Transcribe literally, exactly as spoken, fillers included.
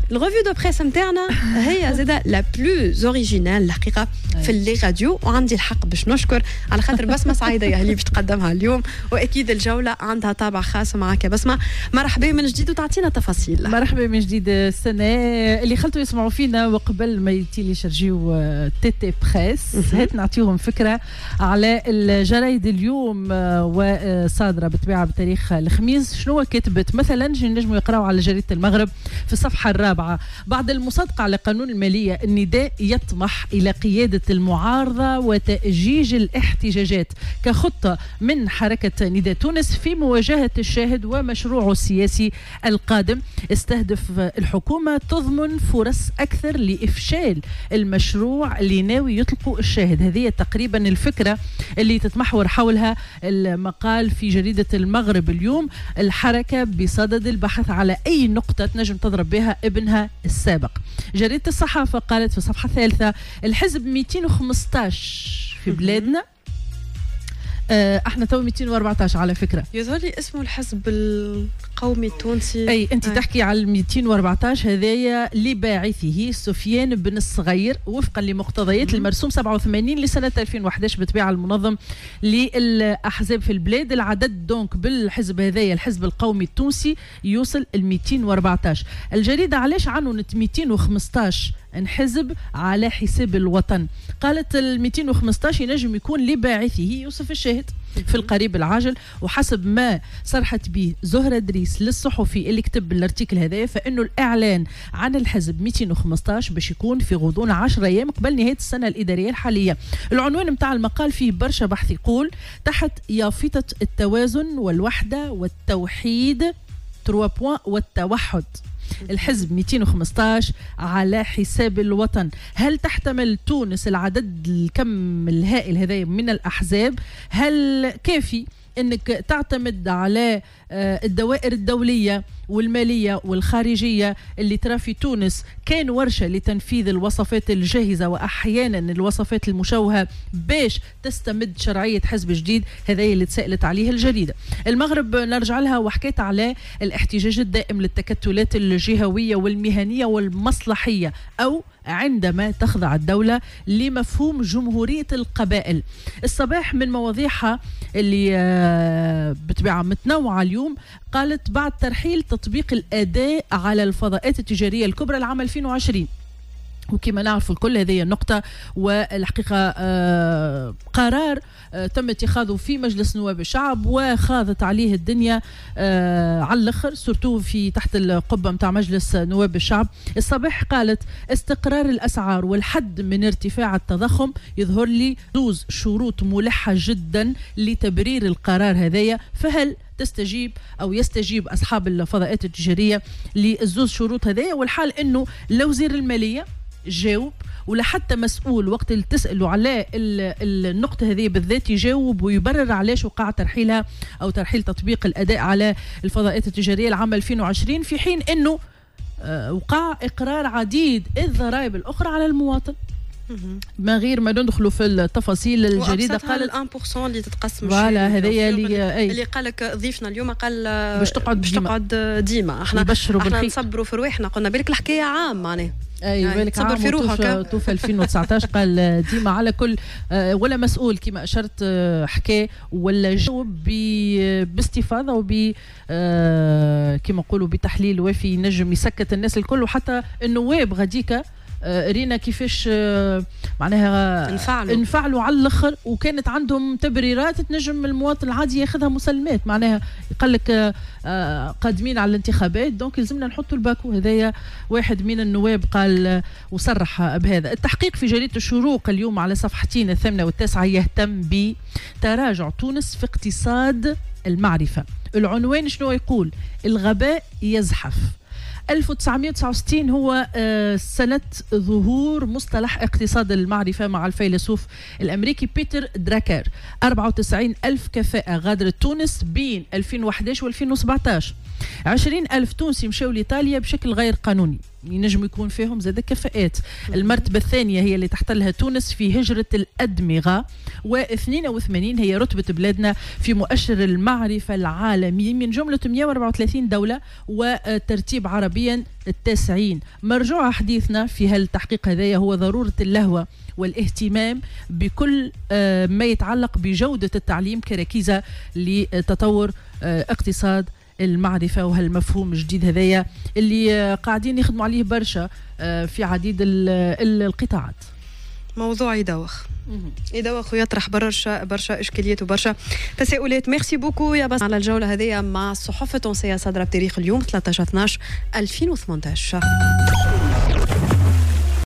الغوفي دو بريس نتاعنا هي زاده لا بلوز اوريجينال الحقيقه في اللي راديو، وعندي الحق باش نشكر على خاطر بسمه سعيده اللي باش تقدمها اليوم، واكيد الجوله عندها طابع خاص معك بسمه. مرحبا من جديد وتعطينا تفاصيل. مرحبا من جديد. السنه اللي خلطوا يسمعوا فينا وقبل ما يتيليشارجيو تي تي بريس هات نعطيهم فكره على الجرايد اليوم وصادره بطبيعه بتاريخ الخميس. شنو كتبت مثلا؟ نجموا يقراوا على جريده المغرب في الصفحه الرابعه: بعد المصادقه على قانون الماليه النداء يطمح الى قياده المعارضه وتأجيج الاحتجاجات كخطه من حركه نداء تونس في مواجهه الشاهد ومشروعه السياسي القادم. استهدف الحكومه تضمن فرص اكثر لافشال المشروع اللي ناوي يطلقوا الشاهد. هذه تقريبا الفكره اللي تتمحور حولها المقال في جريده المغرب اليوم. الحركه بصدد البحث على اي نقطه تنجم تضرب بها ابنها السابق. جريده الصحافه قالت في الصفحه الثالثه: الحزب مئتين وخمسطاش في بلادنا. آه احنا تو مئتين وأربعطاش على فكره. يظهر لي اسمه الحزب القومي التونسي. اي انت أي. تحكي على مئتين وأربعطاش، هذايا لباعثه سفيان بن الصغير وفقا لمقتضيات المرسوم سبعة وثمانين لسنه ألفين وأحد عشر بطبيعه المنظم للاحزاب في البلاد. العدد دونك بالحزب هذايا الحزب القومي التونسي يوصل ل مئتين وأربعطاش. الجريده علاش عنونت مئتين وخمسطاش انحزب على حساب الوطن؟ قالت ال مئتين وخمسطاش ينجم يكون لباعثه يوسف الشاهد في القريب العاجل، وحسب ما صرحت به زهرة دريس للصحفي اللي كتب الارتيكل هذا فإنه الإعلان عن الحزب مئتين وخمسطاش باش يكون في غضون عشرة أيام قبل نهاية السنة الإدارية الحالية. العنوان متاع المقال فيه برشا بحث، يقول تحت يافطة التوازن والوحدة والتوحيد ثلاثة بوان والتوحد. الحزب مئتين وخمسطاش على حساب الوطن. هل تحتمل تونس العدد الكم الهائل هذا من الأحزاب؟ هل كافي انك تعتمد على الدوائر الدوليه والماليه والخارجيه اللي ترى في تونس كان ورشه لتنفيذ الوصفات الجاهزه واحيانا الوصفات المشوهه باش تستمد شرعيه حزب جديد؟ هذا اللي تسالت عليه الجريده. المغرب نرجع لها وحكيت على الاحتجاج الدائم للتكتلات الجهويه والمهنيه والمصلحيه، او عندما تخضع الدولة لمفهوم جمهورية القبائل. الصباح من مواضيعها اللي بطبيعة متنوعة اليوم قالت: بعد ترحيل تطبيق الأداء على الفضاءات التجارية الكبرى العام ألفين وعشرين، وكما نعرف الكل هذه النقطة والحقيقة آه قرار آه تم اتخاذه في مجلس نواب الشعب وخاضت عليه الدنيا آه على الآخر، سورتو في تحت القبة متاع مجلس نواب الشعب. الصباح قالت: استقرار الأسعار والحد من ارتفاع التضخم يظهر لي دوز شروط ملحة جدا لتبرير القرار هذايا، فهل تستجيب أو يستجيب أصحاب الفضاءات التجارية للزوز شروط هذايا؟ والحال أنه لو وزير المالية جاوب ولا حتى مسؤول وقت اللي تسألوا على النقطة هذه بالذات يجاوب ويبرر علاش وقع ترحيلها أو ترحيل تطبيق الأداء على الفضاءات التجارية العام ألفين وعشرين، في حين أنه وقع إقرار عديد الضرائب الأخرى على المواطن. ما غير ما ندخلوا في التفاصيل. الجريده قالت واحد بالمئة اللي تتقسم فوالا هذايا اللي اللي قال لك ضيفنا اليوم قال باش تقعد باش تقعد ديما. احنا احنا نصبروا في رواحنا، قلنا بالك الحكايه عام معناها اي يعني بالك عام في روحك توفى ألفين وتسعطاش. قال ديما على كل ولا مسؤول كما اشرت حكى ولا جاوب باستفاضه وب كما نقولوا بتحليل وافي نجم يسكت الناس الكل، وحتى النواب غاديكا رينا كيفاش معناها انفعلوا انفعلوا على الاخر، وكانت عندهم تبريرات تنجم المواطن العادي ياخذها مسلمات. معناها يقول لك قادمين على الانتخابات دونك لازمنا نحطوا الباكو. هذايا واحد من النواب قال وصرح بهذا. التحقيق في جريده الشروق اليوم على صفحتين الثامنه والتاسعه يهتم بتراجع تونس في اقتصاد المعرفه. العنوان شنو يقول؟ الغباء يزحف. ألف وتسعمئة وتسعة وستين هو سنة ظهور مصطلح اقتصاد المعرفة مع الفيلسوف الأمريكي بيتر دراكر. أربعة وتسعين ألف كفاءة غادرت تونس بين ألفين وأحد عشر و ألفين وسبعطاش. عشرين ألف تونسي مشاو لإيطاليا بشكل غير قانوني. ينجم يكون فيهم زاد كفاءات. المرتبة الثانية هي اللي تحتلها تونس في هجرة الأدمغة، واثنين وثمانين هي رتبة بلادنا في مؤشر المعرفة العالمي من جملة مئة وأربعة وثلاثين دولة وترتيب عربيا التاسعين. مرجوع حديثنا في هالتحقيق هذايا هو ضرورة اللهوة والاهتمام بكل ما يتعلق بجودة التعليم كركيزة لتطور اقتصاد المعرفة، وهالمفهوم الجديد هذايا اللي قاعدين يخدموا عليه برشا في عديد القطاعات. موضوع يدوخ يدوخ ويطرح برشا برشا اشكاليات وبرشا تساؤلات. ميرسي بوكو يا بس على الجولة هذه مع الصحف التونسية صادرة بتاريخ اليوم ثلاثة عشر اثناعش ألفين وثمانية عشر.